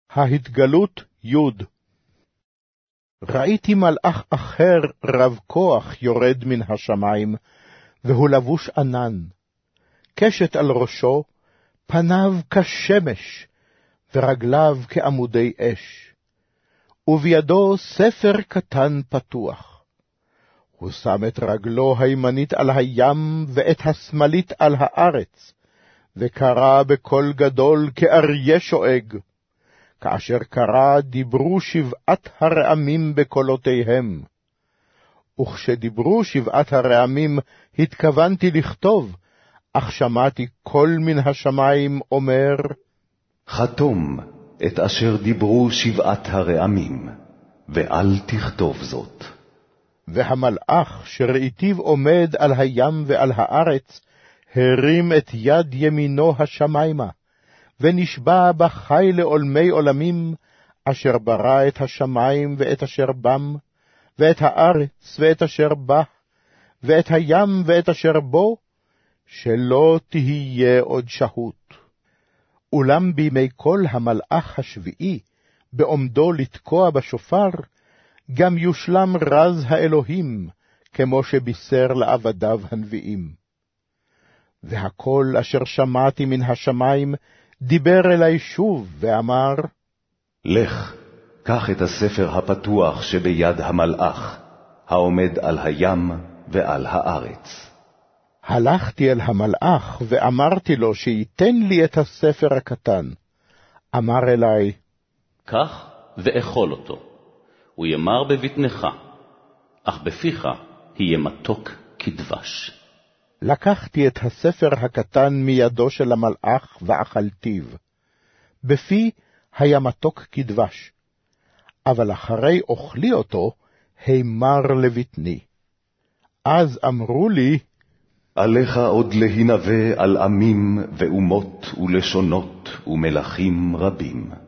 ההתגלות י' ראיתי מלאך אחר רב כוח יורד מן השמיים, והוא לבוש ענן, קשת על ראשו, פניו כשמש, ורגליו כעמודי אש, ובידו ספר קטן פתוח. הוא שם את רגלו הימנית על הים, ואת השמאלית על הארץ, וקרא בקול גדול כאריה שואג. כאשר קרא דיברו 7 הרעמים בקולותיהם. וכשדיברו 7 הרעמים התכוונתי לכתוב, אך שמעתי קול מן השמיים אומר, חתום את אשר דיברו 7 הרעמים, ואל תכתוב זאת. והמלאך שראיתיו עומד על הים ועל הארץ, הרים את יד ימינו השמיימה, ונשבע בחי לעולמי עולמים, אשר ברא את השמיים ואת אשר בם, ואת הארץ ואת אשר בה, ואת הים ואת אשר בו, שלא תהיה עוד שהות. אולם בימי כל המלאך השביעי, בעומדו לתקוע בשופר, גם יושלם רז האלוהים, כמו שבישר לעבדיו הנביאים. והקול אשר שמעתי מן השמיים, דיבר אלי שוב ואמר, לך, קח את הספר הפתוח שביד המלאך, העומד על הים ועל הארץ. הלכתי אל המלאך ואמרתי לו שייתן לי את הספר הקטן. אמר אלי, קח ואכול אותו, הוא ימר בבטנך, אך בפיך יהיה מתוק כדבש. לקחתי את הספר הקטן מידו של המלאך ואכלתיו. בפי היה מתוק כדבש, אבל אחרי אוכלי אותו, הימר לבטני. אז אמרו לי, עליך עוד להינבא על עמים ואומות ולשונות ומלכים רבים.